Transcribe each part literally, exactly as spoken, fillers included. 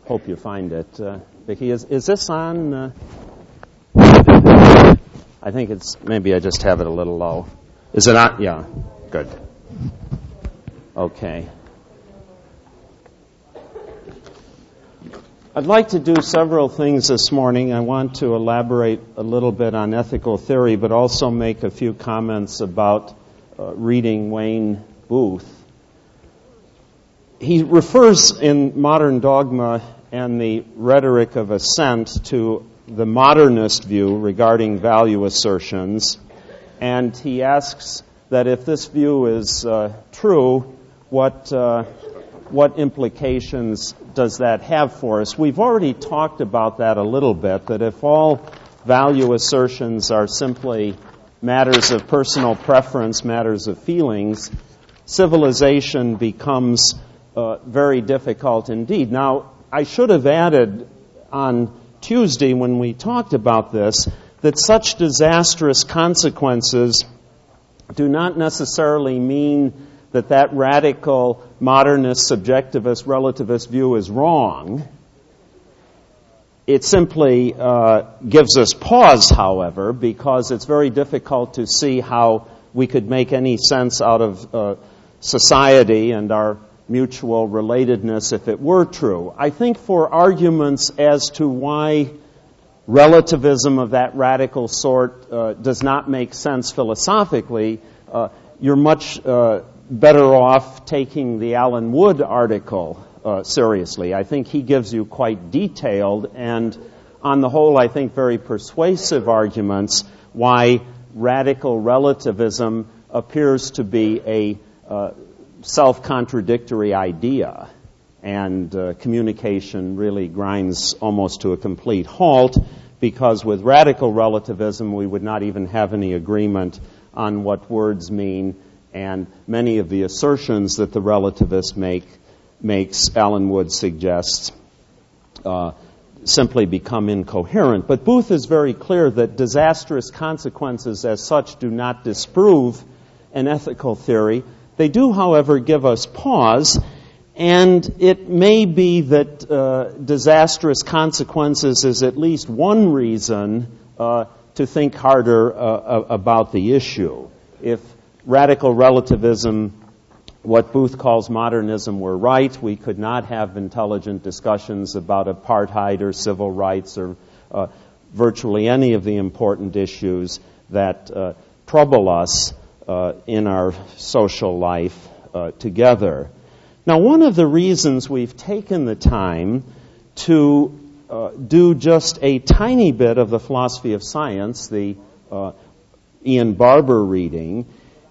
hope you find it. Uh, Vicki, is, is this on? Uh, I think it's, maybe I just have it a little low. Is it on? Yeah, good. Okay. I'd like to do several things this morning. I want to elaborate a little bit on ethical theory, but also make a few comments about uh, reading Wayne Booth. He refers in Modern Dogma and the Rhetoric of Assent to the modernist view regarding value assertions, and he asks that if this view is uh, true, what uh, what implications does that have for us? We've already talked about that a little bit, that if all value assertions are simply matters of personal preference, matters of feelings, civilization becomes uh, very difficult indeed. Now, I should have added on Tuesday when we talked about this that such disastrous consequences do not necessarily mean that that radical modernist, subjectivist, relativist view is wrong. It simply uh, gives us pause, however, because it's very difficult to see how we could make any sense out of uh, society and our mutual relatedness if it were true. I think for arguments as to why relativism of that radical sort uh, does not make sense philosophically, uh, you're much uh, better off taking the Alan Wood article uh, seriously. I think he gives you quite detailed and, on the whole, I think very persuasive arguments why radical relativism appears to be a uh, self-contradictory idea, and uh, communication really grinds almost to a complete halt, because with radical relativism we would not even have any agreement on what words mean, and many of the assertions that the relativist make makes, Alan Wood suggests, uh, simply become incoherent. But Booth is very clear that disastrous consequences as such do not disprove an ethical theory. They do, however, give us pause, and it may be that uh, disastrous consequences is at least one reason uh, to think harder uh, about the issue. If radical relativism, what Booth calls modernism, were right, we could not have intelligent discussions about apartheid or civil rights or uh, virtually any of the important issues that uh, trouble us uh, in our social life uh, together. Now, one of the reasons we've taken the time to uh, do just a tiny bit of the philosophy of science, the uh, Ian Barber reading,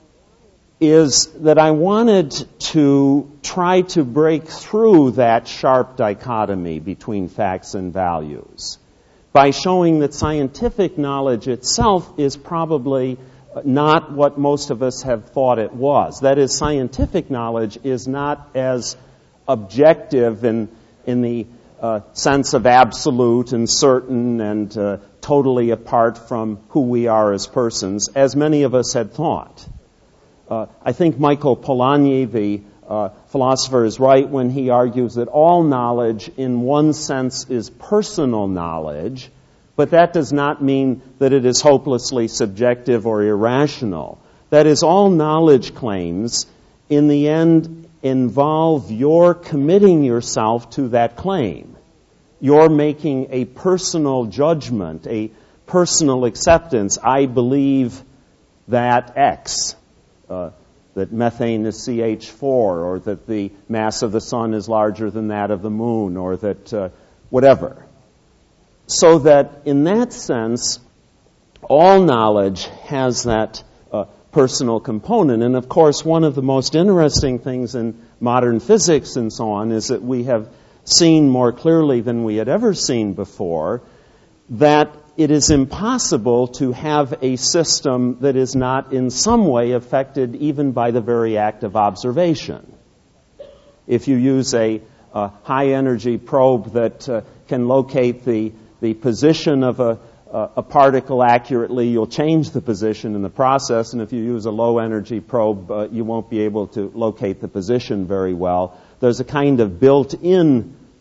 is that I wanted to try to break through that sharp dichotomy between facts and values by showing that scientific knowledge itself is probably not what most of us have thought it was. That is, scientific knowledge is not as objective in, in the uh, sense of absolute and certain and uh, totally apart from who we are as persons as many of us had thought. Uh, I think Michael Polanyi, the uh, philosopher, is right when he argues that all knowledge in one sense is personal knowledge, but that does not mean that it is hopelessly subjective or irrational. That is, all knowledge claims in the end involve your committing yourself to that claim. You're making a personal judgment, a personal acceptance. I believe that X. Uh, that methane is C H four, or that the mass of the sun is larger than that of the moon, or that uh, whatever. So that in that sense, all knowledge has that uh, personal component. And of course, one of the most interesting things in modern physics and so on is that we have seen more clearly than we had ever seen before that it is impossible to have a system that is not in some way affected even by the very act of observation. If you use a, a high-energy probe that uh, can locate the, the position of a, a particle accurately, you'll change the position in the process, and if you use a low-energy probe, uh, you won't be able to locate the position very well. There's a kind of built-in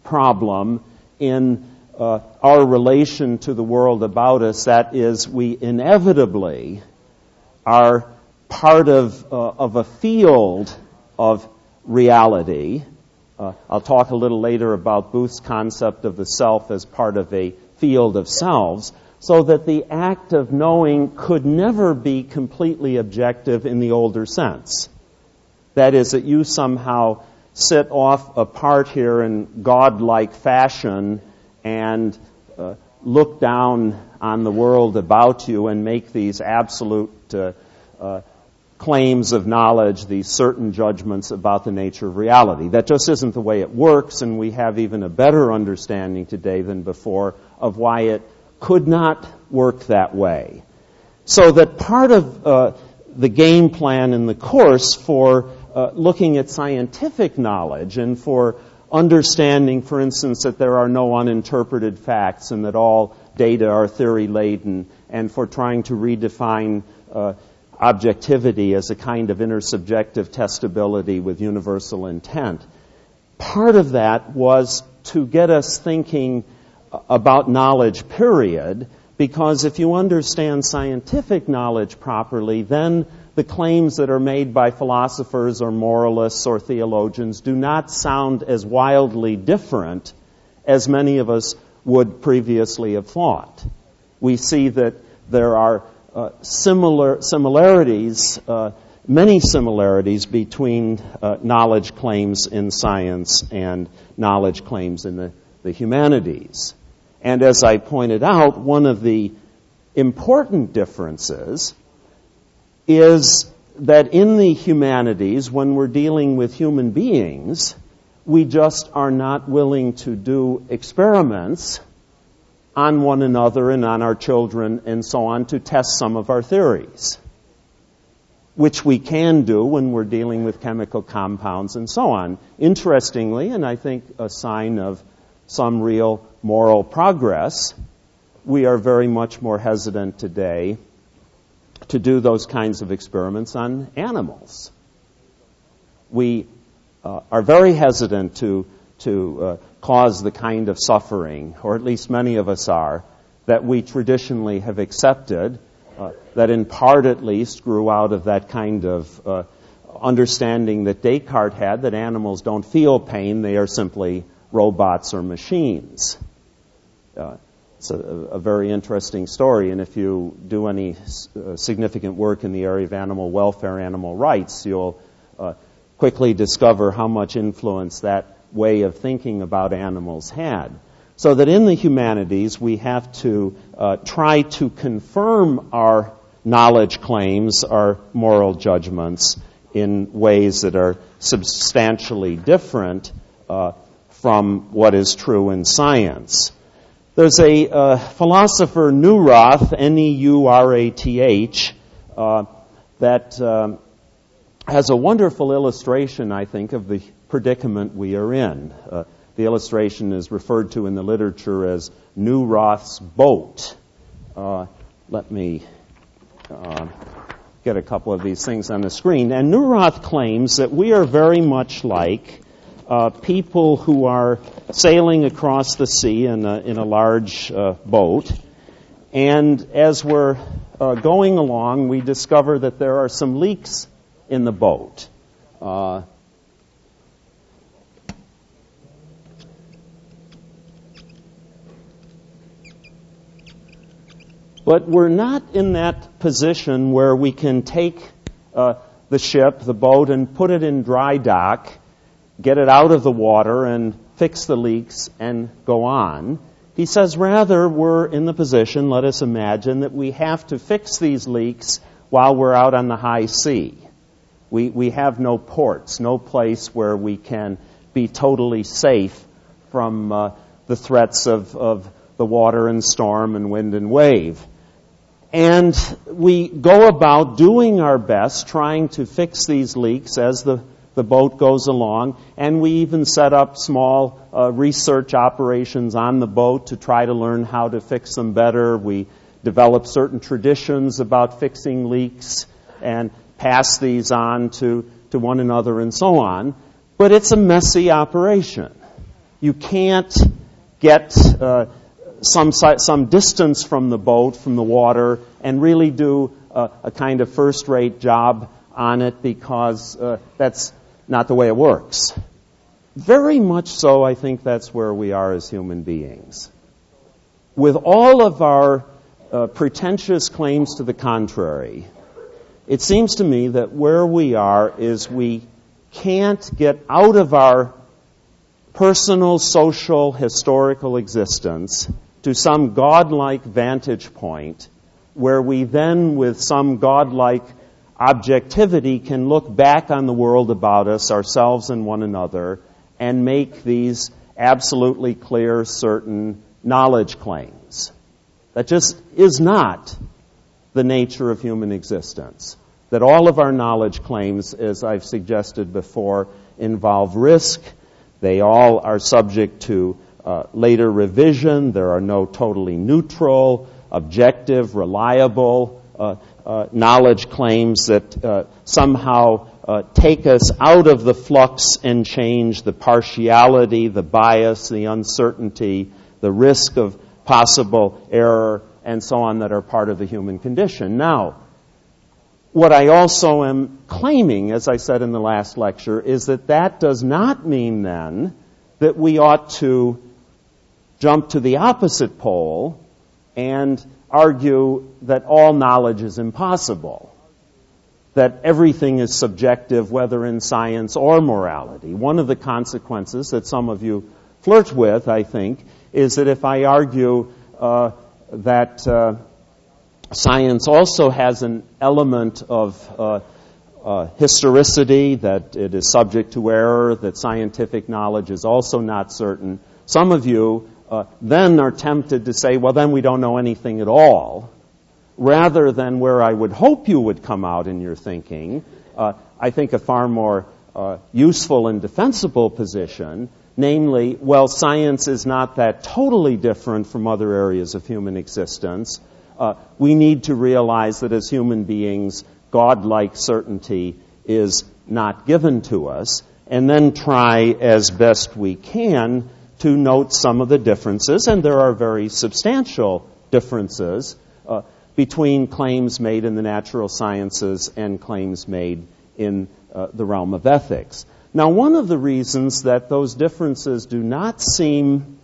problem in uh, our relation to the world about us. That is, we inevitably are part of, uh, of a field of reality. Uh, I'll talk a little later about Booth's concept of the self as part of a field of selves, so that the act of knowing could never be completely objective in the older sense. That is, that you somehow sit off apart here in godlike fashion and uh, look down on the world about you and make these absolute uh, uh, claims of knowledge, these certain judgments about the nature of reality. That just isn't the way it works, and we have even a better understanding today than before of why it could not work that way. So that part of uh, the game plan in the course for uh, looking at scientific knowledge and for understanding, for instance, that there are no uninterpreted facts and that all data are theory-laden, and for trying to redefine uh, objectivity as a kind of intersubjective testability with universal intent. Part of that was to get us thinking about knowledge, period, because if you understand scientific knowledge properly, then the claims that are made by philosophers or moralists or theologians do not sound as wildly different as many of us would previously have thought. We see that there are uh, similar similarities, uh, many similarities between uh, knowledge claims in science and knowledge claims in the, the humanities. And as I pointed out, one of the important differences is that in the humanities, when we're dealing with human beings, we just are not willing to do experiments on one another and on our children and so on to test some of our theories, which we can do when we're dealing with chemical compounds and so on. Interestingly, and I think a sign of some real moral progress, we are very much more hesitant today to do those kinds of experiments on animals. We uh, are very hesitant to to uh, cause the kind of suffering, or at least many of us are, that we traditionally have accepted, uh, that in part at least grew out of that kind of uh, understanding that Descartes had, that animals don't feel pain, they are simply robots or machines. Uh, it's a, a very interesting story, and if you do any uh, significant work in the area of animal welfare, animal rights, you'll uh, quickly discover how much influence that way of thinking about animals had. So that in the humanities, we have to uh, try to confirm our knowledge claims, our moral judgments, in ways that are substantially different uh, from what is true in science. There's a uh, philosopher, Neurath, N E U R A T H, uh, that uh, has a wonderful illustration, I think, of the predicament we are in. Uh, the illustration is referred to in the literature as Neurath's boat. Uh, let me uh, get a couple of these things on the screen. And Neurath claims that we are very much like uh, people who are sailing across the sea in a, in a large uh, boat. And as we're uh, going along, we discover that there are some leaks in the boat. Uh, But we're not in that position where we can take uh, the ship, the boat, and put it in dry dock, get it out of the water, and fix the leaks and go on. He says rather we're in the position, let us imagine, that we have to fix these leaks while we're out on the high sea. We, we have no ports, no place where we can be totally safe from uh, the threats of, of the water and storm and wind and wave. And we go about doing our best, trying to fix these leaks as the, the boat goes along, and we even set up small uh, research operations on the boat to try to learn how to fix them better. We develop certain traditions about fixing leaks and pass these on to, to one another and so on. But it's a messy operation. you can't get uh, some si- some distance from the boat, from the water, and really do uh, a kind of first-rate job on it, because uh, that's not the way it works. Very much so, I think that's where we are as human beings. With all of our uh, pretentious claims to the contrary, it seems to me that where we are is we can't get out of our personal, social, historical existence to some godlike vantage point where we then, with some godlike objectivity, can look back on the world about us, ourselves and one another, and make these absolutely clear, certain knowledge claims. That just is not the nature of human existence. That all of our knowledge claims, as I've suggested before, involve risk. They all are subject to uh, later revision. There are no totally neutral, objective, reliable uh, uh, knowledge claims that uh, somehow uh, take us out of the flux and change, the partiality, the bias, the uncertainty, the risk of possible error, and so on, that are part of the human condition. Now, what I also am claiming, as I said in the last lecture, is that that does not mean then that we ought to jump to the opposite pole and argue that all knowledge is impossible, that everything is subjective, whether in science or morality. One of the consequences that some of you flirt with, I think, is that if I argue uh, that uh, science also has an element of uh, uh, historicity, that it is subject to error, that scientific knowledge is also not certain, some of you uh, then are tempted to say, well, then we don't know anything at all, rather than where I would hope you would come out in your thinking, uh, I think a far more uh, useful and defensible position, namely, well, science is not that totally different from other areas of human existence. Uh, we need to realize that as human beings, godlike certainty is not given to us, and then try as best we can to note some of the differences, and there are very substantial differences uh, between claims made in the natural sciences and claims made in uh, the realm of ethics. Now, one of the reasons that those differences do not seem,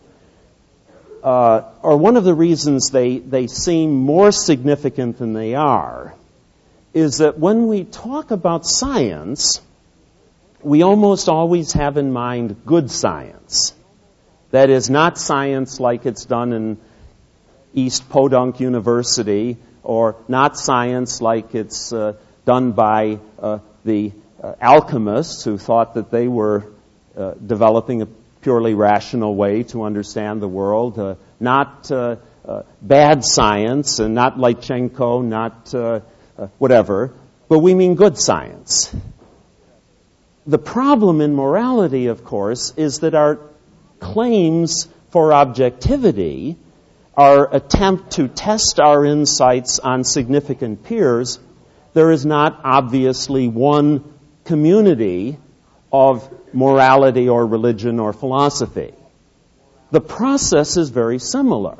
uh, or one of the reasons they, they seem more significant than they are, is that when we talk about science, we almost always have in mind good science. That is, not science like it's done in East Podunk University, or not science like it's uh, done by uh, the uh, alchemists who thought that they were uh, developing a purely rational way to understand the world, uh, not uh, uh, bad science, and not Lychenko, not uh, uh, whatever, but we mean good science. The problem in morality, of course, is that our claims for objectivity, our attempt to test our insights on significant peers, there is not obviously one community of morality or religion or philosophy. The process is very similar.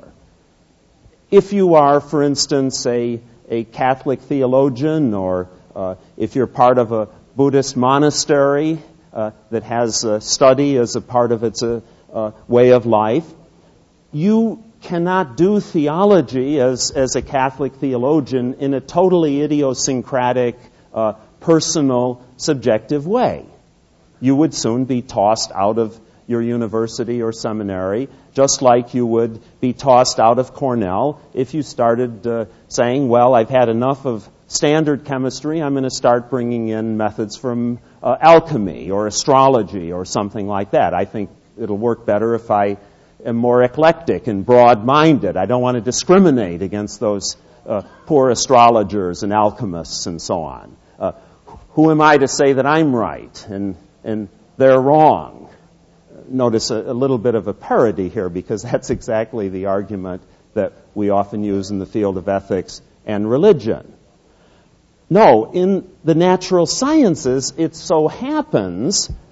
If you are, for instance, a, a Catholic theologian, or uh, if you're part of a Buddhist monastery uh, that has uh, study as a part of its uh, uh, way of life, you cannot do theology as, as a Catholic theologian in a totally idiosyncratic, uh, personal, subjective way. You would soon be tossed out of your university or seminary, just like you would be tossed out of Cornell if you started uh, saying, well, I've had enough of standard chemistry, I'm going to start bringing in methods from uh, alchemy or astrology or something like that. I think it'll work better if I am more eclectic and broad-minded. I don't want to discriminate against those uh, poor astrologers and alchemists and so on. Uh, who am I to say that I'm right and, and they're wrong? Notice a, a little bit of a parody here, because that's exactly the argument that we often use in the field of ethics and religion. No, in the natural sciences, it so happens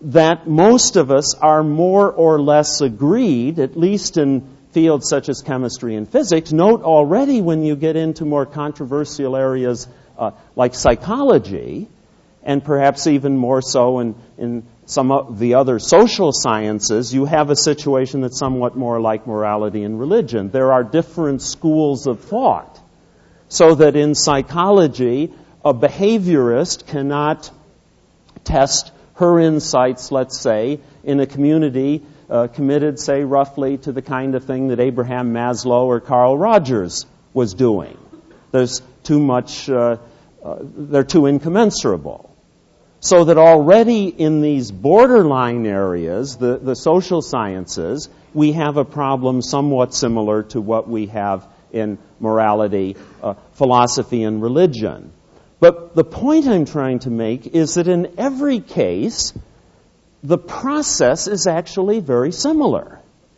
that most of us are more or less agreed, at least in fields such as chemistry and physics. Note already when you get into more controversial areas uh, like psychology, and perhaps even more so in, in some of the other social sciences, you have a situation that's somewhat more like morality and religion. There are different schools of thought. So that in psychology, a behaviorist cannot test her insights, let's say, in a community uh, committed, say, roughly to the kind of thing that Abraham Maslow or Carl Rogers was doing. There's too much, uh, uh, they're too incommensurable. So that already in these borderline areas, the, the social sciences, we have a problem somewhat similar to what we have in morality, uh, philosophy, and religion. But the point I'm trying to make is that in every case, the process is actually very similar.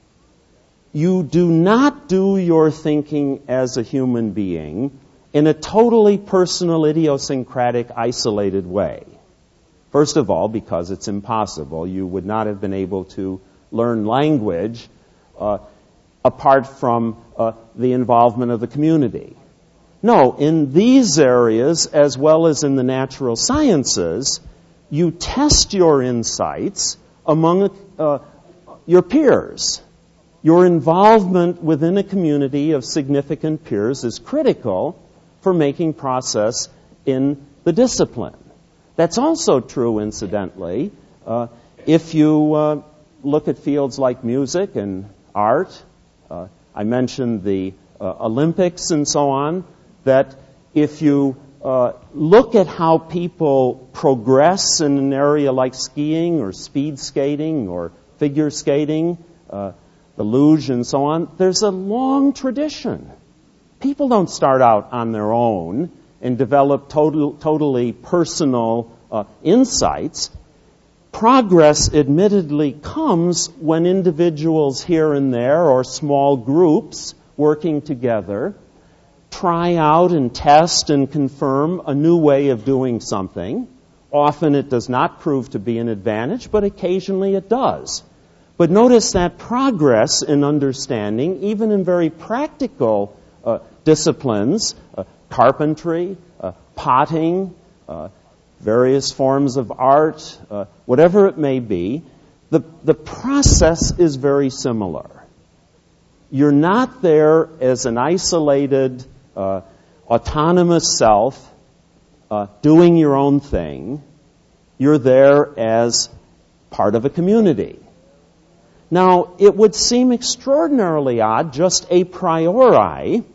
You do not do your thinking as a human being in a totally personal, idiosyncratic, isolated way. First of all, because it's impossible. You would not have been able to learn language uh, apart from uh, the involvement of the community. No, in these areas, as well as in the natural sciences, you test your insights among uh, your peers. Your involvement within a community of significant peers is critical for making progress in the discipline. That's also true, incidentally, uh, if you uh, look at fields like music and art. Uh, I mentioned the uh, Olympics and so on, that if you uh, look at how people progress in an area like skiing or speed skating or figure skating, uh, the luge and so on, there's a long tradition. People don't start out on their own and develop total, totally personal uh, insights. Progress admittedly comes when individuals here and there or small groups working together try out and test and confirm a new way of doing something. Often it does not prove to be an advantage, but occasionally it does. But notice that progress in understanding, even in very practical uh, disciplines, uh, carpentry, uh, potting, uh, various forms of art, uh, whatever it may be, the, the process is very similar. You're not there as an isolated, uh, autonomous self uh, doing your own thing. You're there as part of a community. Now, it would seem extraordinarily odd, just a priori,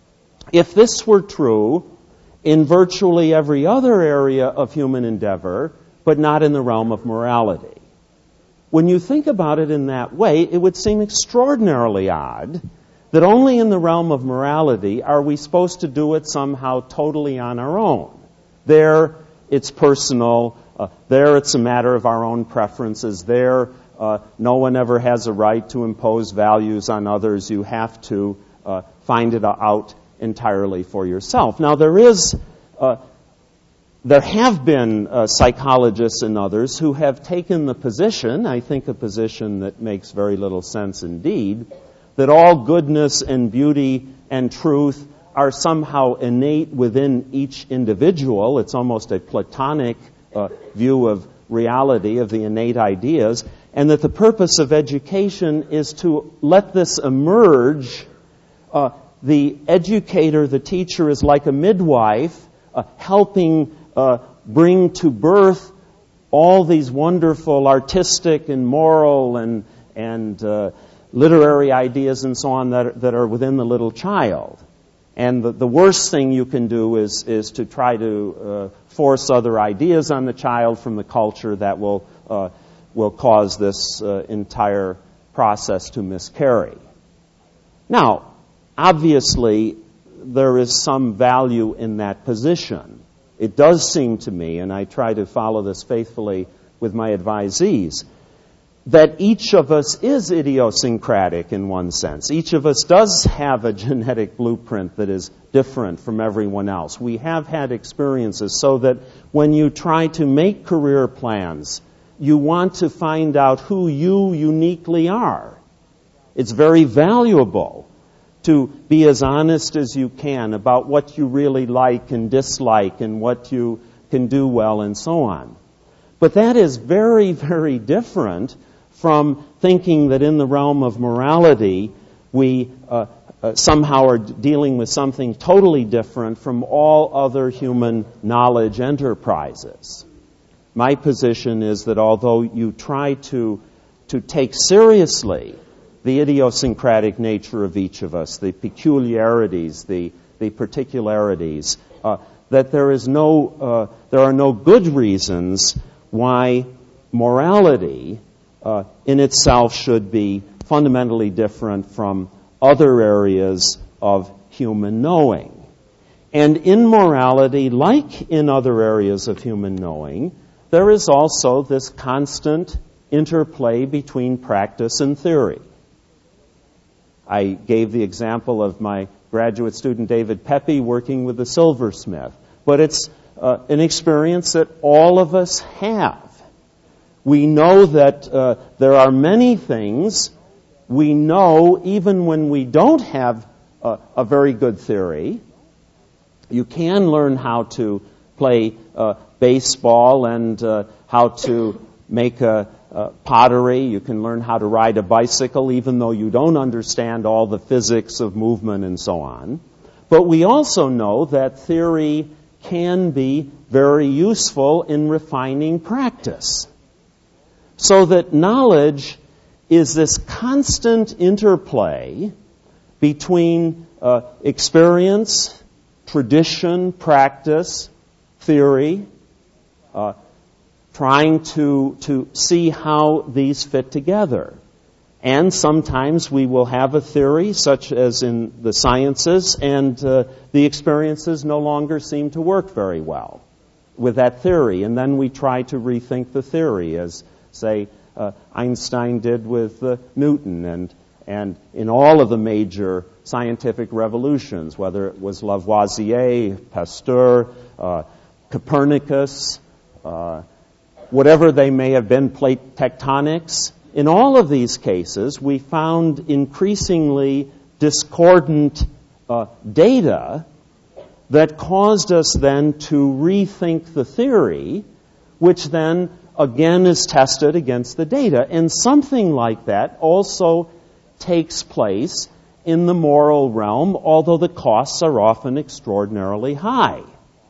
if this were true in virtually every other area of human endeavor, but not in the realm of morality. When you think about it in that way, it would seem extraordinarily odd that only in the realm of morality are we supposed to do it somehow totally on our own. There, it's personal. Uh, there, it's a matter of our own preferences. There, uh, no one ever has a right to impose values on others. You have to uh, find it out entirely for yourself. Now, there is, uh, there have been uh, psychologists and others who have taken the position, I think a position that makes very little sense indeed, that all goodness and beauty and truth are somehow innate within each individual. It's almost a Platonic uh, view of reality, of the innate ideas, and that the purpose of education is to let this emerge. Uh, the educator, the teacher, is like a midwife uh, helping uh, bring to birth all these wonderful artistic and moral and, and uh, literary ideas and so on that are, that are within the little child. And the, the worst thing you can do is, is to try to uh, force other ideas on the child from the culture that will, uh, will cause this uh, entire process to miscarry. Now, obviously, there is some value in that position. It does seem to me, and I try to follow this faithfully with my advisees, that each of us is idiosyncratic in one sense. Each of us does have a genetic blueprint that is different from everyone else. We have had experiences so that when you try to make career plans you want to find out who you uniquely are. It's very valuable to be as honest as you can about what you really like and dislike and what you can do well and so on. But that is very, very different from thinking that in the realm of morality we uh, uh, somehow are dealing with something totally different from all other human knowledge enterprises. My position is that although you try to, to take seriously the idiosyncratic nature of each of us, the peculiarities, the, the particularities, uh, that there is no, uh, there are no good reasons why morality uh, in itself should be fundamentally different from other areas of human knowing. And in morality, like in other areas of human knowing, there is also this constant interplay between practice and theory. I gave the example of my graduate student David Pepe working with the silversmith, but it's uh, an experience that all of us have. We know that uh, there are many things we know even when we don't have a, a very good theory. You can learn how to play uh, baseball and uh, how to make a, a pottery. You can learn how to ride a bicycle even though you don't understand all the physics of movement and so on. But we also know that theory can be very useful in refining practice. So that knowledge is this constant interplay between uh, experience, tradition, practice, theory, uh, trying to, to see how these fit together. And sometimes we will have a theory, such as in the sciences, and uh, the experiences no longer seem to work very well with that theory. And then we try to rethink the theory, as, say, uh, Einstein did with uh, Newton, and, and in all of the major scientific revolutions, whether it was Lavoisier, Pasteur, uh, Copernicus, uh, whatever they may have been, plate tectonics. In all of these cases, we found increasingly discordant uh, data that caused us then to rethink the theory, which then again is tested against the data. And something like that also takes place in the moral realm, although the costs are often extraordinarily high.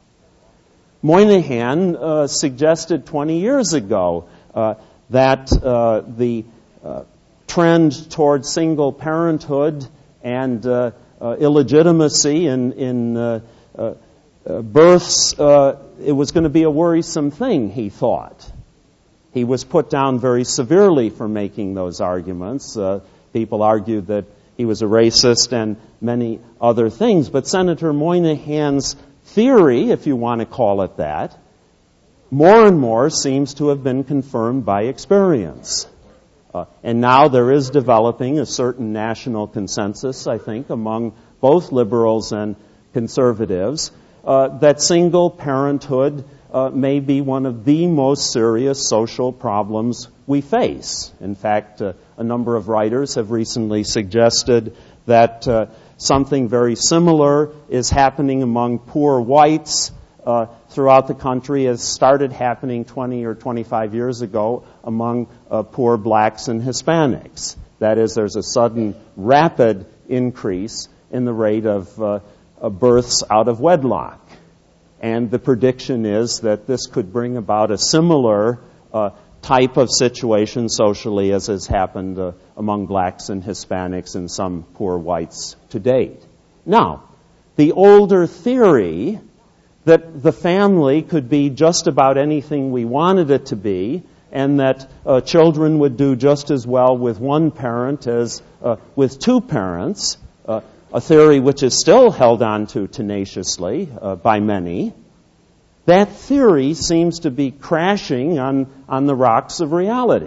Moynihan uh, suggested twenty years ago uh, that uh, the uh, trend toward single parenthood and uh, uh, illegitimacy in, in uh, uh, uh, births, uh, it was going to be a worrisome thing, he thought. He was put down very severely for making those arguments. Uh, people argued that he was a racist and many other things. But Senator Moynihan's theory, if you want to call it that, more and more seems to have been confirmed by experience. Uh, and now there is developing a certain national consensus, I think, among both liberals and conservatives, uh, that single parenthood uh, may be one of the most serious social problems we face. In fact, uh, a number of writers have recently suggested that uh, something very similar is happening among poor whites uh, throughout the country, as started happening twenty or twenty-five years ago among uh, poor blacks and Hispanics. That is, there's a sudden, rapid increase in the rate of uh, uh, births out of wedlock. And the prediction is that this could bring about a similar uh, type of situation socially as has happened uh, among blacks and Hispanics and some poor whites to date. Now, the older theory that the family could be just about anything we wanted it to be, and that uh, children would do just as well with one parent as uh, with two parents, uh, a theory which is still held on to tenaciously uh, by many, that theory seems to be crashing on, on the rocks of reality.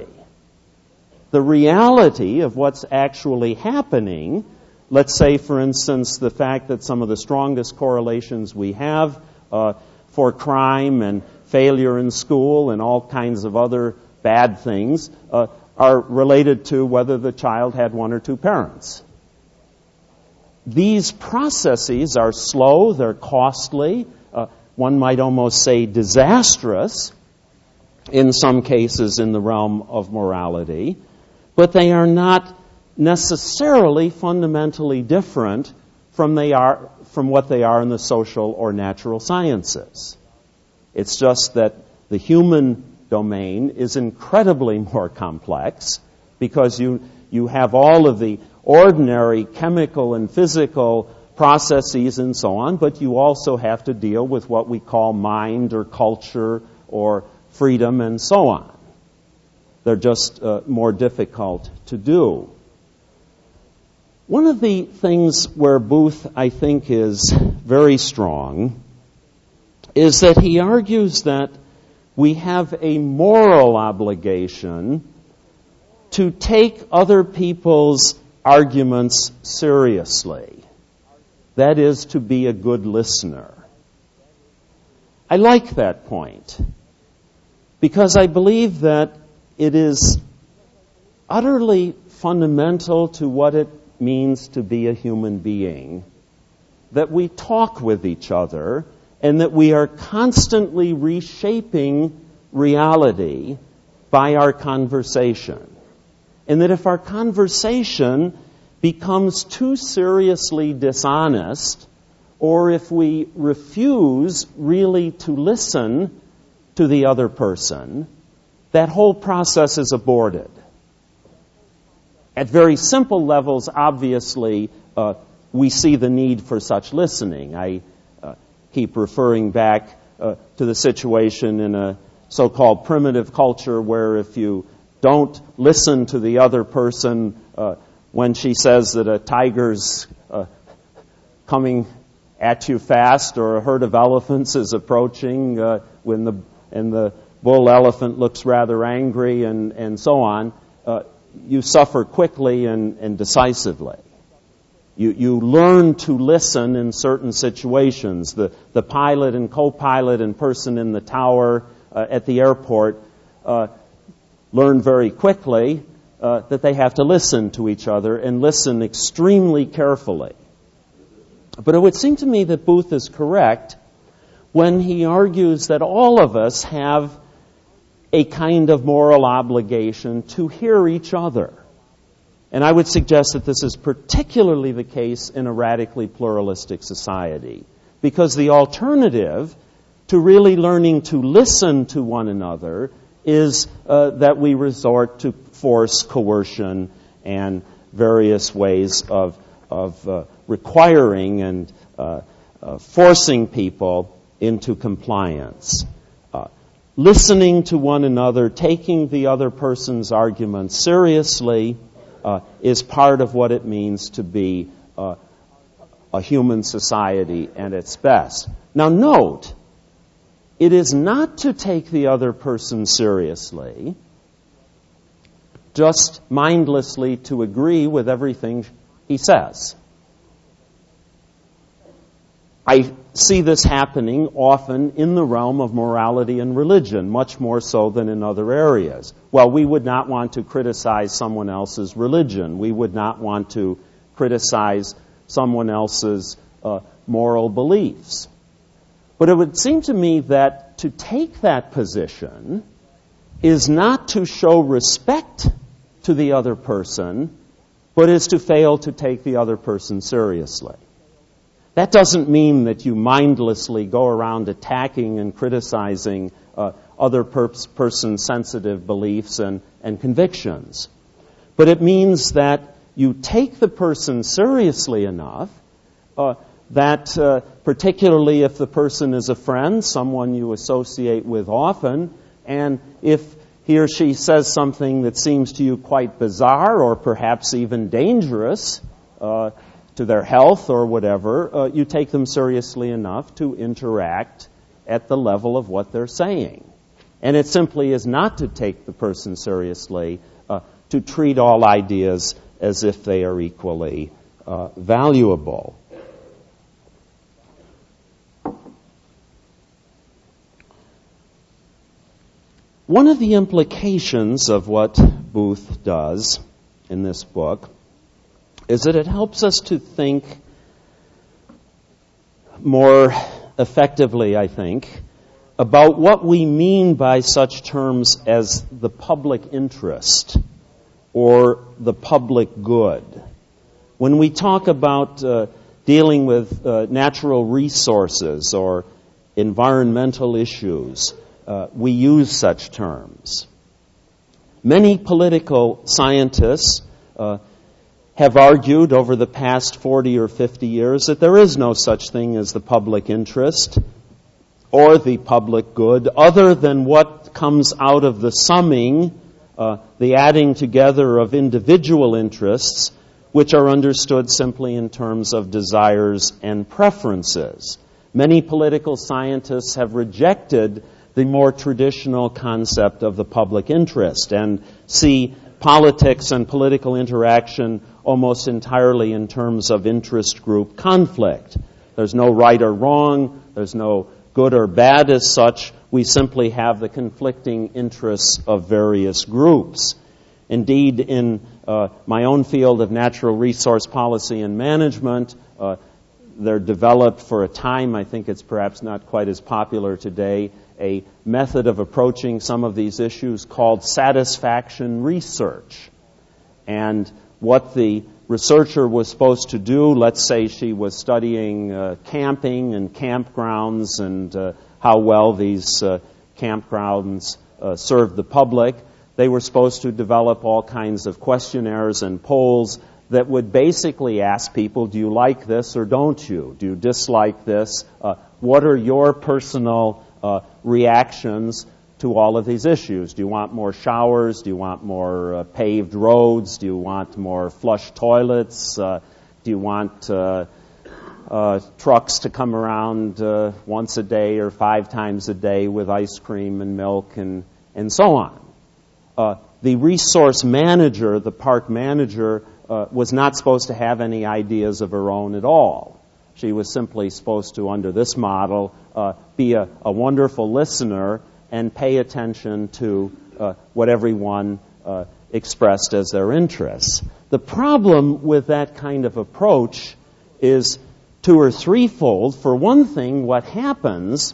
The reality of what's actually happening, let's say, for instance, the fact that some of the strongest correlations we have uh, for crime and failure in school and all kinds of other bad things uh, are related to whether the child had one or two parents. These processes are slow, they're costly, uh, one might almost say disastrous in some cases in the realm of morality, but they are not necessarily fundamentally different from they are from what they are in the social or natural sciences. It's just that the human domain is incredibly more complex because you you have all of the ordinary chemical and physical processes and so on, but you also have to deal with what we call mind or culture or freedom and so on. They're just uh, more difficult to do. One of the things where Booth, I think, is very strong is that he argues that we have a moral obligation to take other people's arguments seriously. That is, to be a good listener. I like that point because I believe that it is utterly fundamental to what it means to be a human being, that we talk with each other and that we are constantly reshaping reality by our conversation. And that if our conversation becomes too seriously dishonest, or if we refuse really to listen to the other person, that whole process is aborted. At very simple levels, obviously, uh, we see the need for such listening. I uh, keep referring back uh, to the situation in a so-called primitive culture where if you don't listen to the other person uh, when she says that a tiger's uh, coming at you fast or a herd of elephants is approaching uh, when the and the bull elephant looks rather angry and, and so on, uh, you suffer quickly and, and decisively. You, you learn to listen in certain situations. The, the pilot and co-pilot and person in the tower uh, at the airport uh, learn very quickly uh, that they have to listen to each other and listen extremely carefully. But it would seem to me that Booth is correct when he argues that all of us have a kind of moral obligation to hear each other. And I would suggest that this is particularly the case in a radically pluralistic society, because the alternative to really learning to listen to one another is uh, that we resort to force, coercion, and various ways of, of uh, requiring and uh, uh, forcing people into compliance. Uh, listening to one another, taking the other person's arguments seriously, uh, is part of what it means to be uh, a human society at its best. Now note, it is not to take the other person seriously, just mindlessly to agree with everything he says. I see this happening often in the realm of morality and religion, much more so than in other areas. Well, we would not want to criticize someone else's religion. We would not want to criticize someone else's uh, moral beliefs. But it would seem to me that to take that position is not to show respect to the other person, but is to fail to take the other person seriously. That doesn't mean that you mindlessly go around attacking and criticizing uh, other per- person's sensitive beliefs and, and convictions. But it means that you take the person seriously enough uh, that, uh, particularly if the person is a friend, someone you associate with often, and if he or she says something that seems to you quite bizarre or perhaps even dangerous, uh, to their health or whatever, uh, you take them seriously enough to interact at the level of what they're saying. And it simply is not to take the person seriously, uh, to treat all ideas as if they are equally uh, valuable. One of the implications of what Booth does in this book is that it helps us to think more effectively, I think, about what we mean by such terms as the public interest or the public good. When we talk about uh, dealing with uh, natural resources or environmental issues, uh, we use such terms. Many political scientists uh, have argued over the past forty or fifty years that there is no such thing as the public interest or the public good other than what comes out of the summing, uh, the adding together of individual interests, which are understood simply in terms of desires and preferences. Many political scientists have rejected the more traditional concept of the public interest and see politics and political interaction almost entirely in terms of interest group conflict. There's no right or wrong. There's no good or bad as such. We simply have the conflicting interests of various groups. Indeed, in uh, my own field of natural resource policy and management, uh, there developed for a time, I think it's perhaps not quite as popular today, a method of approaching some of these issues called satisfaction research. And what the researcher was supposed to do, let's say she was studying uh, camping and campgrounds and uh, how well these uh, campgrounds uh, served the public, they were supposed to develop all kinds of questionnaires and polls that would basically ask people, do you like this or don't you? Do you dislike this? Uh, what are your personal uh, reactions to all of these issues? Do you want more showers? Do you want more uh, paved roads? Do you want more flush toilets? Uh, do you want uh, uh, trucks to come around uh, once a day or five times a day with ice cream and milk and, and so on? Uh, the resource manager, the park manager, uh, was not supposed to have any ideas of her own at all. She was simply supposed to, under this model, uh, be a, a wonderful listener and pay attention to uh, what everyone uh, expressed as their interests. The problem with that kind of approach is two or threefold. For one thing, what happens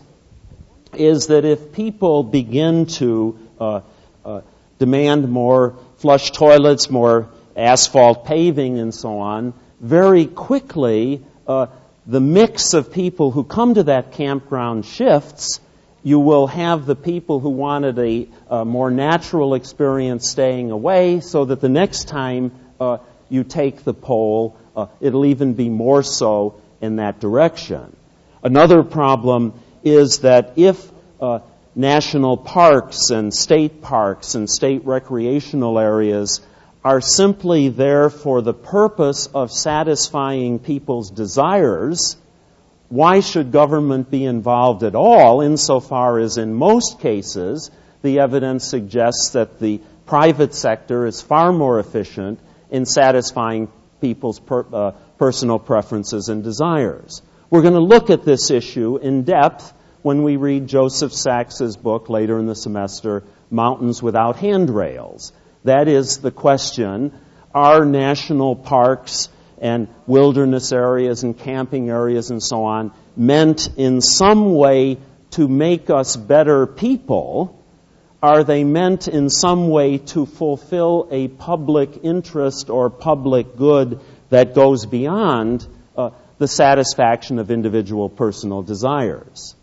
is that if people begin to uh, uh, demand more flush toilets, more asphalt paving, and so on, very quickly uh, the mix of people who come to that campground shifts. You will have the people who wanted a, a more natural experience staying away, so that the next time uh, you take the poll, uh, it'll even be more so in that direction. Another problem is that if uh, national parks and state parks and state recreational areas are simply there for the purpose of satisfying people's desires, why should government be involved at all, insofar as in most cases the evidence suggests that the private sector is far more efficient in satisfying people's per, uh, personal preferences and desires? We're going to look at this issue in depth when we read Joseph Sax's book later in the semester, Mountains Without Handrails. That is the question, are national parks and wilderness areas and camping areas and so on meant in some way to make us better people? Are they meant in some way to fulfill a public interest or public good that goes beyond uh, the satisfaction of individual personal desires?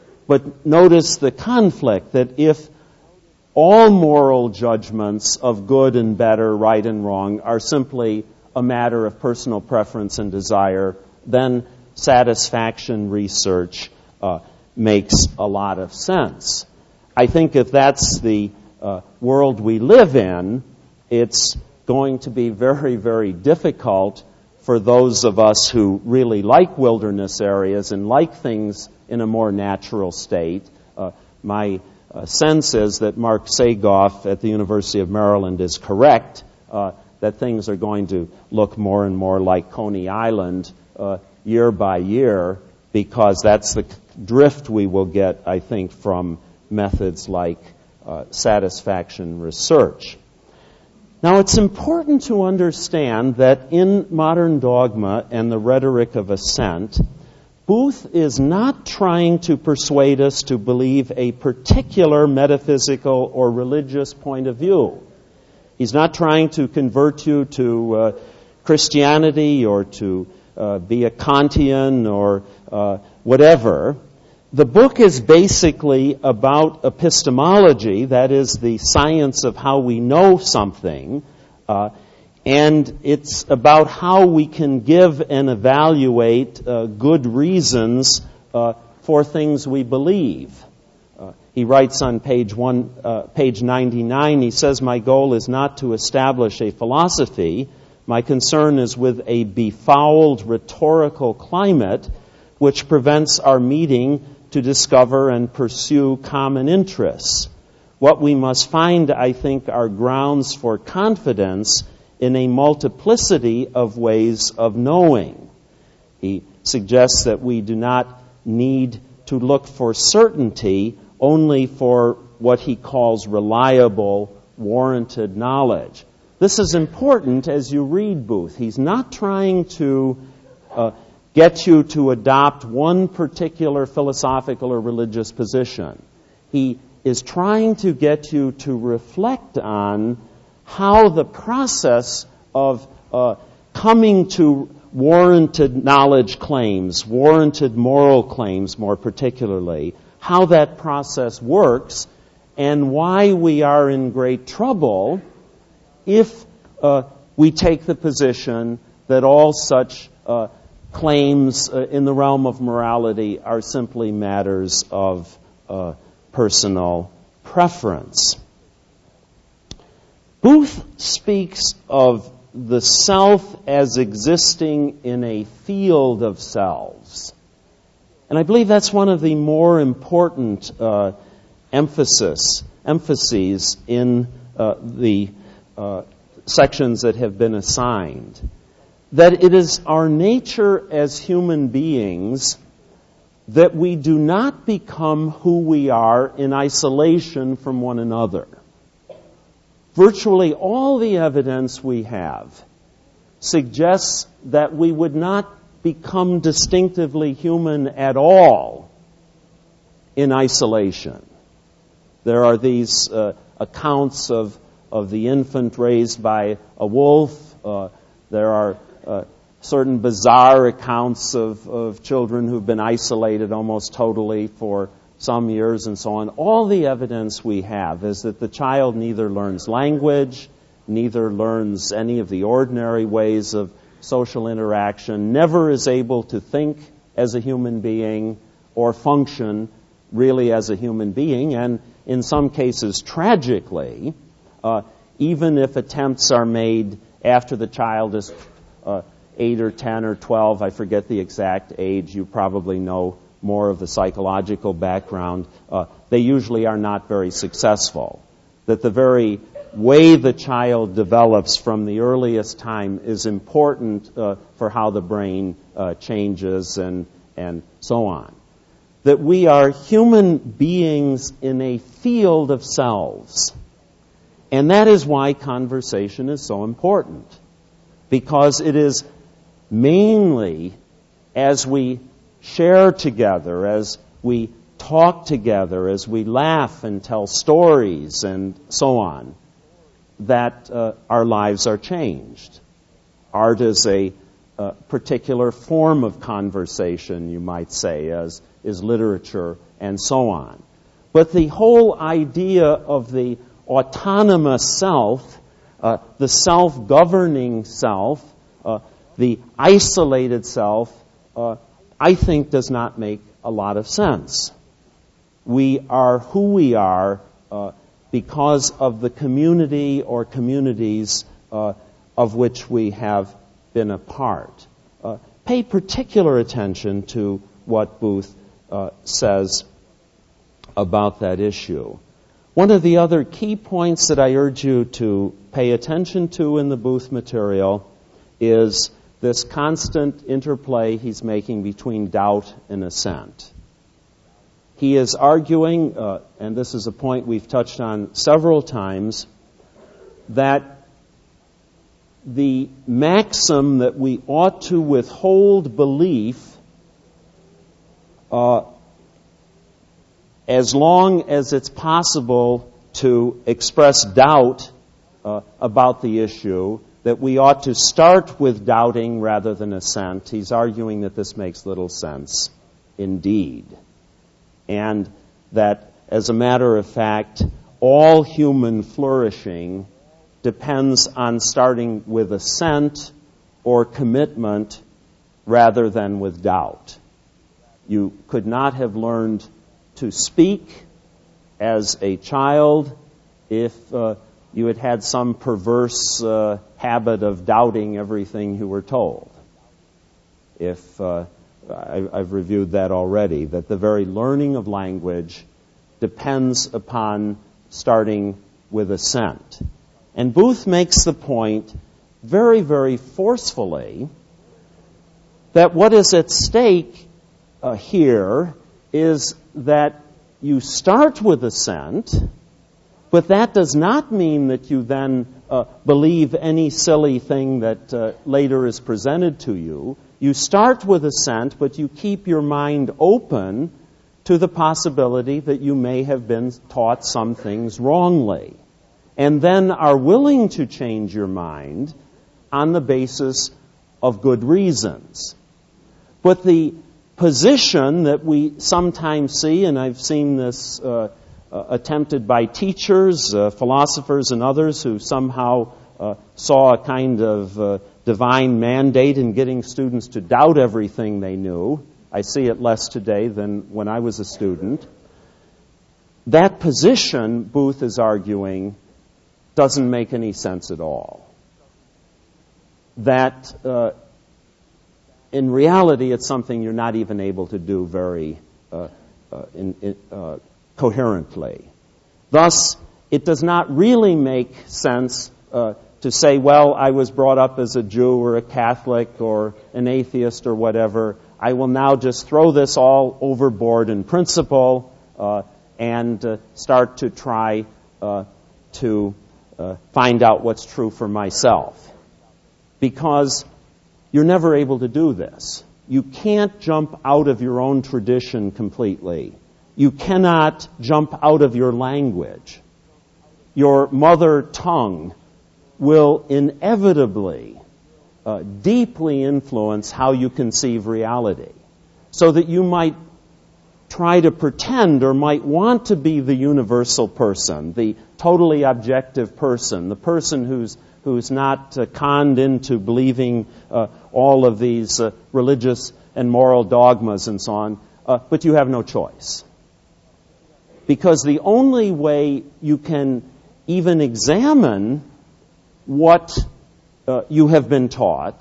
But notice the conflict, that if all moral judgments of good and better, right and wrong, are simply a matter of personal preference and desire, then satisfaction research uh, makes a lot of sense. I think if that's the uh, world we live in, it's going to be very, very difficult for those of us who really like wilderness areas and like things in a more natural state. Uh, my uh, sense is that Mark Sagoff at the University of Maryland is correct, uh, that things are going to look more and more like Coney Island uh, year by year, because that's the drift we will get, I think, from methods like uh, satisfaction research. Now, it's important to understand that in Modern Dogma and the Rhetoric of Assent, Booth is not trying to persuade us to believe a particular metaphysical or religious point of view. He's not trying to convert you to uh, Christianity or to uh, be a Kantian or uh, whatever. The book is basically about epistemology, that is the science of how we know something, uh, and it's about how we can give and evaluate uh, good reasons uh, for things we believe. Uh, he writes on page one, uh, page ninety-nine, he says, "My goal is not to establish a philosophy. My concern is with a befouled rhetorical climate which prevents our meeting to discover and pursue common interests. What we must find, I think, are grounds for confidence in a multiplicity of ways of knowing." He suggests that we do not need to look for certainty, only for what he calls reliable, warranted knowledge. This is important as you read Booth. He's not trying to uh, get you to adopt one particular philosophical or religious position. He is trying to get you to reflect on how the process of uh, coming to warranted knowledge claims, warranted moral claims more particularly, how that process works, and why we are in great trouble if uh, we take the position that all such uh, claims uh, in the realm of morality are simply matters of uh, personal preference. Booth speaks of the self as existing in a field of selves. And I believe that's one of the more important uh, emphasis, emphases in uh, the uh, sections that have been assigned. That it is our nature as human beings that we do not become who we are in isolation from one another. Virtually all the evidence we have suggests that we would not become distinctively human at all in isolation. There are these uh, accounts of, of the infant raised by a wolf. Uh, there are uh, certain bizarre accounts of, of children who've been isolated almost totally for some years and so on. All the evidence we have is that the child neither learns language, neither learns any of the ordinary ways of social interaction, never is able to think as a human being or function really as a human being, and in some cases, tragically, uh, even if attempts are made after the child is uh, eight or ten or twelve, I forget the exact age, you probably know more of the psychological background, uh, they usually are not very successful. That the very way the child develops from the earliest time is important uh, for how the brain uh, changes and, and so on. That we are human beings in a field of selves. And that is why conversation is so important. Because it is mainly as we share together, as we talk together, as we laugh and tell stories and so on, that uh, our lives are changed. Art is a uh, particular form of conversation, you might say, as is literature and so on. But the whole idea of the autonomous self, uh, the self-governing self, uh, the isolated self, uh, I think does not make a lot of sense. We are who we are uh, because of the community or communities uh, of which we have been a part. Uh, pay particular attention to what Booth uh, says about that issue. One of the other key points that I urge you to pay attention to in the Booth material is this constant interplay he's making between doubt and assent. he is arguing, uh, and this is a point we've touched on several times, that the maxim that we ought to withhold belief uh, as long as it's possible to express doubt uh, about the issue, that we ought to start with doubting rather than assent. He's arguing that this makes little sense indeed. And that, as a matter of fact, all human flourishing depends on starting with assent or commitment rather than with doubt. You could not have learned to speak as a child if uh, you had had some perverse uh, habit of doubting everything you were told. If uh, I, I've reviewed that already, that the very learning of language depends upon starting with assent. And Booth makes the point very, very forcefully that what is at stake uh, here is that you start with assent, but that does not mean that you then uh, believe any silly thing that uh, later is presented to you. You start with assent, but you keep your mind open to the possibility that you may have been taught some things wrongly, and then are willing to change your mind on the basis of good reasons. But the position that we sometimes see, and I've seen this uh, uh, attempted by teachers, uh, philosophers, and others who somehow uh, saw a kind of uh, divine mandate in getting students to doubt everything they knew. I see it less today than when I was a student. That position, Booth is arguing, doesn't make any sense at all. That uh, in reality, it's something you're not even able to do very uh, uh, in, in, uh, coherently. Thus, it does not really make sense uh, to say, well, I was brought up as a Jew or a Catholic or an atheist or whatever. I will now just throw this all overboard in principle uh, and uh, start to try uh, to uh, find out what's true for myself. Because you're never able to do this. You can't jump out of your own tradition completely. You cannot jump out of your language. Your mother tongue will inevitably, uh, deeply influence how you conceive reality. So that you might try to pretend or might want to be the universal person, the totally objective person, the person who's who's not uh, conned into believing uh, all of these uh, religious and moral dogmas and so on, uh, but you have no choice. Because the only way you can even examine what uh, you have been taught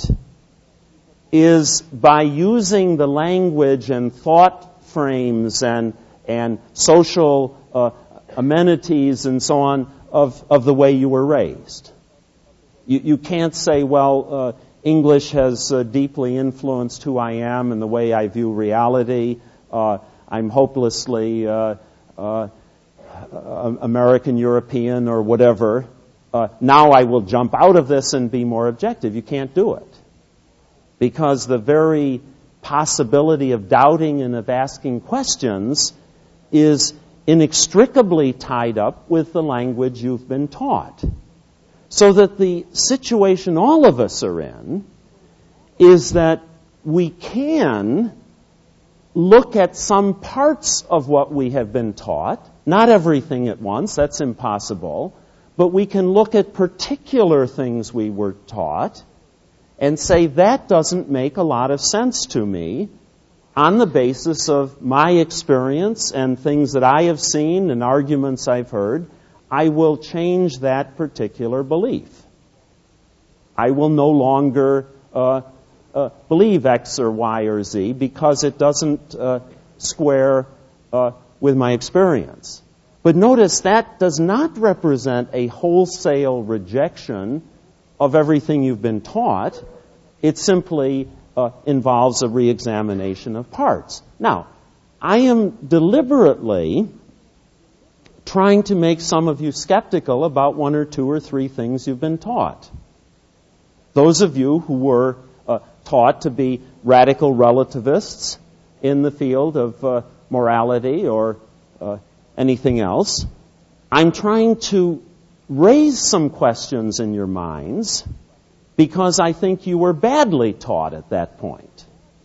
is by using the language and thought frames and and social uh, amenities and so on of, of the way you were raised. You, you can't say, well, uh, English has uh, deeply influenced who I am and the way I view reality. Uh, I'm hopelessly uh, uh, American, European, or whatever. Uh, now I will jump out of this and be more objective. You can't do it. Because the very possibility of doubting and of asking questions is inextricably tied up with the language you've been taught. So that the situation all of us are in is that we can look at some parts of what we have been taught, not everything at once, that's impossible, but we can look at particular things we were taught and say, that doesn't make a lot of sense to me on the basis of my experience and things that I have seen and arguments I've heard. I will change that particular belief. I will no longer uh, uh, believe X or Y or Z because it doesn't uh, square uh, with my experience. But notice that does not represent a wholesale rejection of everything you've been taught. It simply uh, involves a reexamination of parts. Now, I am deliberately trying to make some of you skeptical about one or two or three things you've been taught. Those of you who were uh, taught to be radical relativists in the field of uh, morality or uh, anything else, I'm trying to raise some questions in your minds because I think you were badly taught at that point.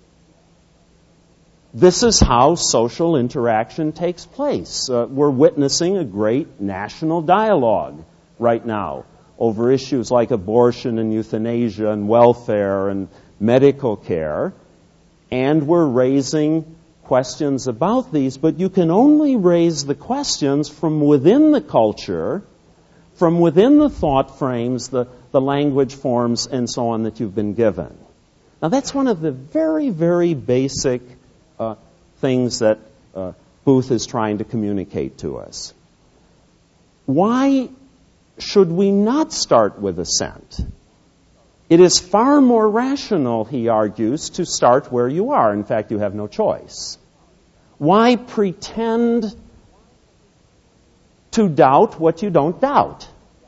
This is how social interaction takes place. Uh, we're witnessing a great national dialogue right now over issues like abortion and euthanasia and welfare and medical care. And we're raising questions about these, but you can only raise the questions from within the culture, from within the thought frames, the, the language forms, and so on that you've been given. Now that's one of the very, very basic Uh, things that uh, Booth is trying to communicate to us. Why should we not start with assent? It is far more rational, he argues, to start where you are. In fact, you have no choice. Why pretend to doubt what you don't doubt?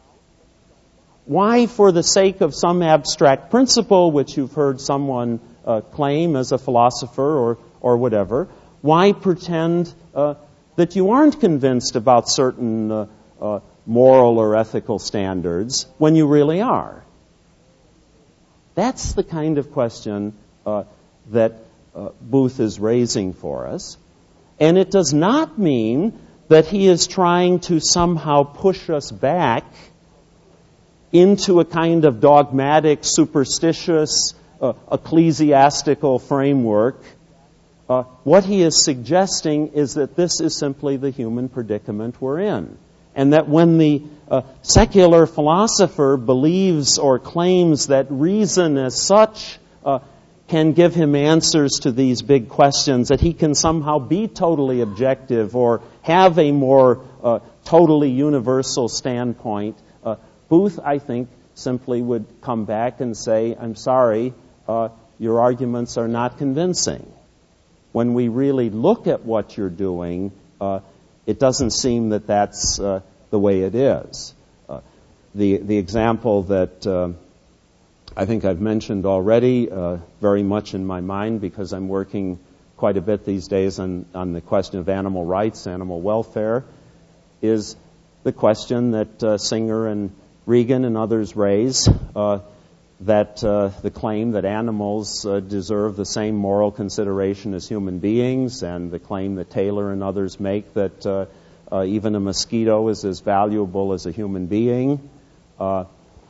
Why, for the sake of some abstract principle, which you've heard someone uh, claim as a philosopher or or whatever, why pretend uh, that you aren't convinced about certain uh, uh, moral or ethical standards when you really are? That's the kind of question uh, that uh, Booth is raising for us. And it does not mean that he is trying to somehow push us back into a kind of dogmatic, superstitious, uh, ecclesiastical framework. Uh, what he is suggesting is that this is simply the human predicament we're in. And that when the uh, secular philosopher believes or claims that reason as such uh, can give him answers to these big questions, that he can somehow be totally objective or have a more uh, totally universal standpoint, uh, Booth, I think, simply would come back and say, I'm sorry, uh, your arguments are not convincing. When we really look at what you're doing, uh, it doesn't seem that that's uh, the way it is. Uh, the the example that uh, I think I've mentioned already, uh, very much in my mind because I'm working quite a bit these days on, on the question of animal rights, animal welfare, is the question that uh, Singer and Regan and others raise, uh, that uh, the claim that animals uh, deserve the same moral consideration as human beings, and the claim that Taylor and others make that uh, uh, even a mosquito is as valuable as a human being. Uh,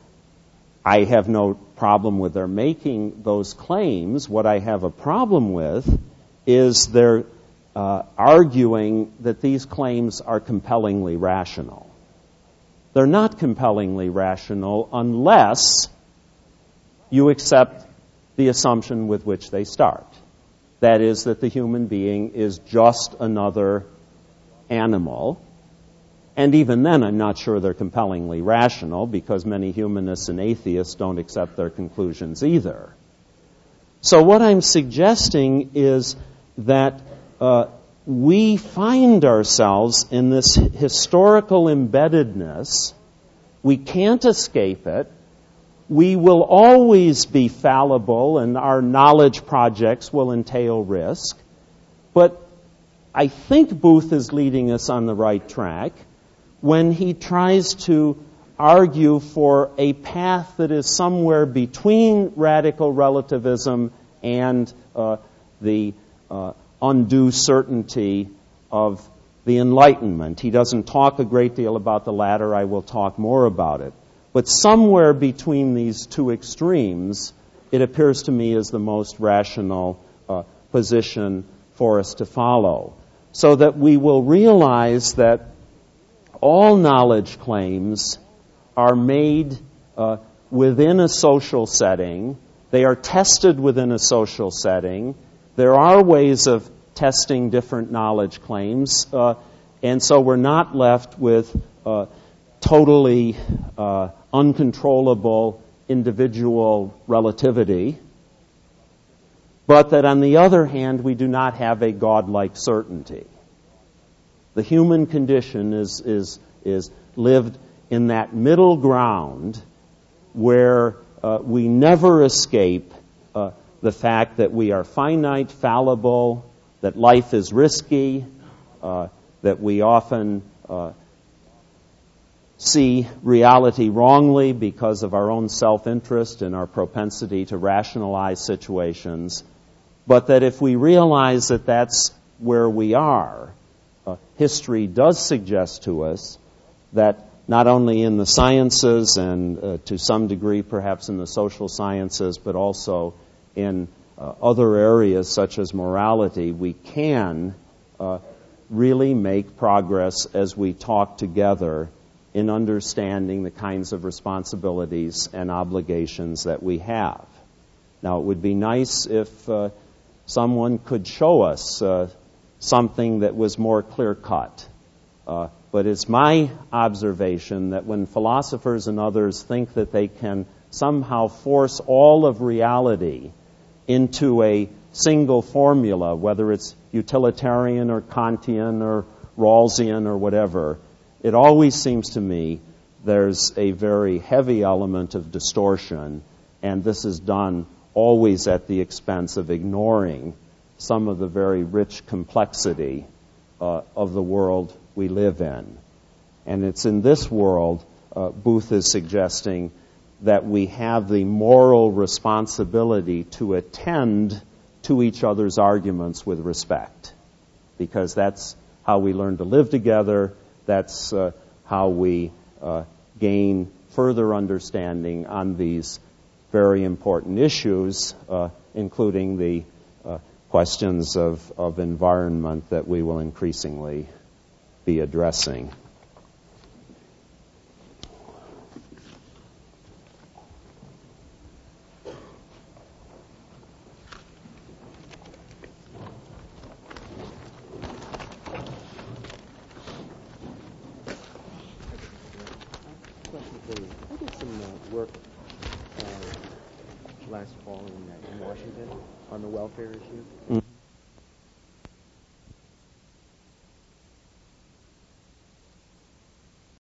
I have no problem with their making those claims. What I have a problem with is their uh, arguing that these claims are compellingly rational. They're not compellingly rational unless you accept the assumption with which they start. That is, that the human being is just another animal. And even then, I'm not sure they're compellingly rational, because many humanists and atheists don't accept their conclusions either. So what I'm suggesting is that uh, we find ourselves in this historical embeddedness. We can't escape it. We will always be fallible, and our knowledge projects will entail risk. But I think Booth is leading us on the right track when he tries to argue for a path that is somewhere between radical relativism and uh, the uh, undue certainty of the Enlightenment. He doesn't talk a great deal about the latter. I will talk more about it. But somewhere between these two extremes, it appears to me as the most rational uh, position for us to follow, so that we will realize that all knowledge claims are made uh, within a social setting. They are tested within a social setting. There are ways of testing different knowledge claims, uh, and so we're not left with uh, totally uh, uncontrollable individual relativity. but that on the other hand, we do not have a godlike certainty. The human condition is, is, is lived in that middle ground where uh, we never escape uh, the fact that we are finite, fallible, that life is risky, uh, that we often uh, see reality wrongly because of our own self-interest and our propensity to rationalize situations, but that if we realize that that's where we are, uh, history does suggest to us that not only in the sciences and uh, to some degree perhaps in the social sciences, but also in uh, other areas such as morality, we can uh, really make progress as we talk together in understanding the kinds of responsibilities and obligations that we have. Now, it would be nice if uh, someone could show us uh, something that was more clear-cut. Uh, but it's my observation that when philosophers and others think that they can somehow force all of reality into a single formula, whether it's utilitarian or Kantian or Rawlsian or whatever, it always seems to me there's a very heavy element of distortion, and this is done always at the expense of ignoring some of the very rich complexity uh, of the world we live in. And it's in this world, uh, Booth is suggesting, that we have the moral responsibility to attend to each other's arguments with respect, because that's how we learn to live together. That's uh, how we uh, gain further understanding on these very important issues, uh, including the uh, questions of, of environment that we will increasingly be addressing. I did some uh, work uh, last fall in, uh, in Washington on the welfare issue. Mm.